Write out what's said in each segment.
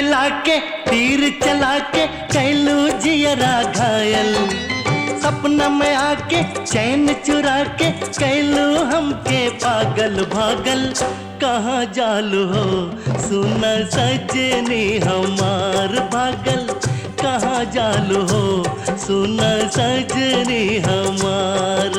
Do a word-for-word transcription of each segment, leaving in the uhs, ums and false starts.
मिला के तीर चला के कैलू जियरा घायल, सपना में आके चैन चुरा के कैलू हमके पागल भागल। कहाँ जालू हो सुना सजनी हमार भागल, कहाँ जालू हो सुना सजनी हमार।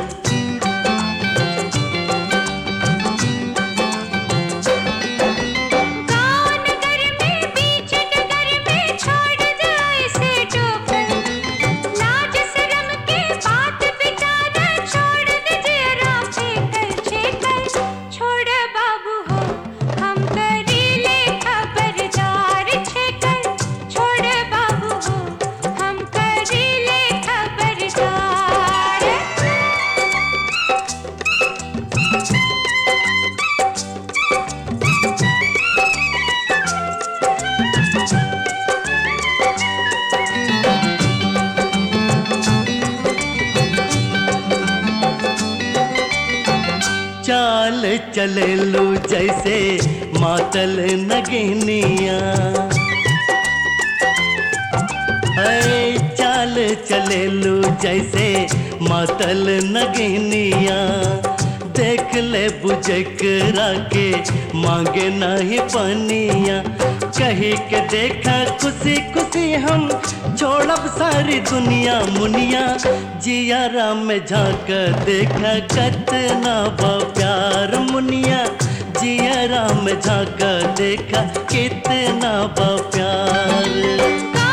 चाल चलेलू जैसे मातल नगिनिया, है चाल चलेलू जैसे मातल नगिनिया। देख ले बुझकरा के मांगे नहीं पनिया, कही के देखा खुशी खुशी हम छोड़ब सारी दुनिया मुनिया। जियारा में झांक देखा कितना बा प्यार मुनिया, जियारा में झांक देखा कितना बा प्यार।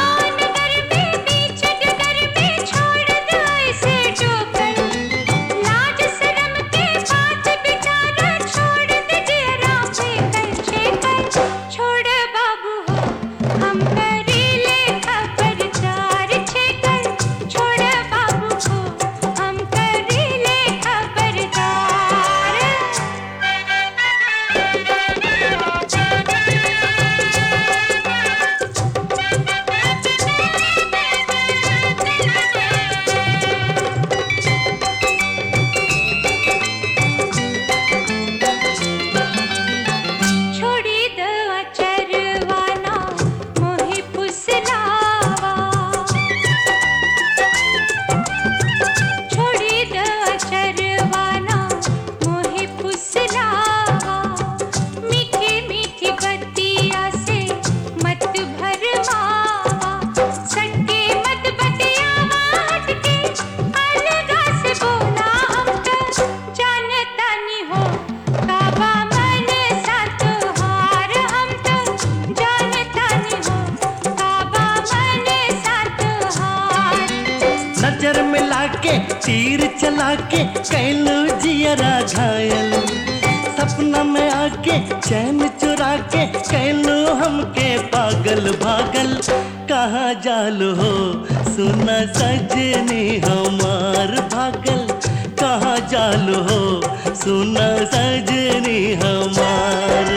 नजर मिला के तीर चला के कैलू जियरा घायल, सपना में आके चैन चुरा के कैलू हमके पागल भागल। कहाँ जालू हो सुना सजनी हमार भागल, कहाँ जालू हो सुना सजनी हमार।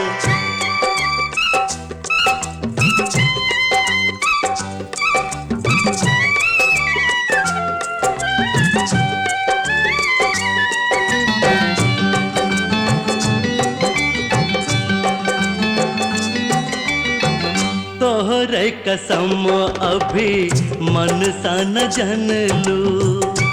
तोहरे कसम अभी मन सा न जन लू,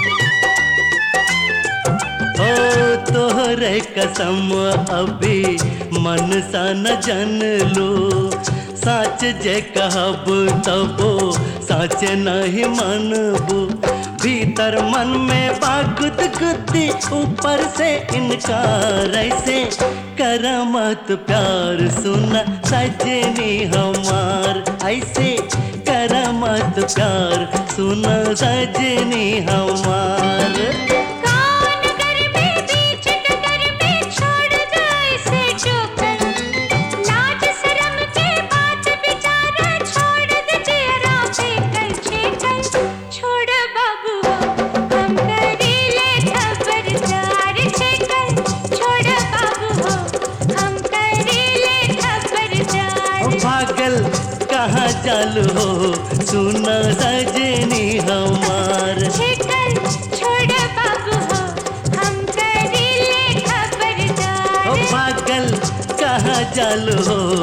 ओ तोहरे कसम अभी मन सा न जन लू। साच जे कहब तबो साच नहीं मनबू, भीतर मन में बागुद गुद्दी ऊपर से इनकार ऐसे। करमत प्यार सुना सजनी हमार ऐसे, करमत प्यार सुना सजनी हमार। भागल कहाँ चालू हो सुना सजनी हमार। छोड़ बाबू हो हम करीले खबरदार। भागल कहाँ चालू हो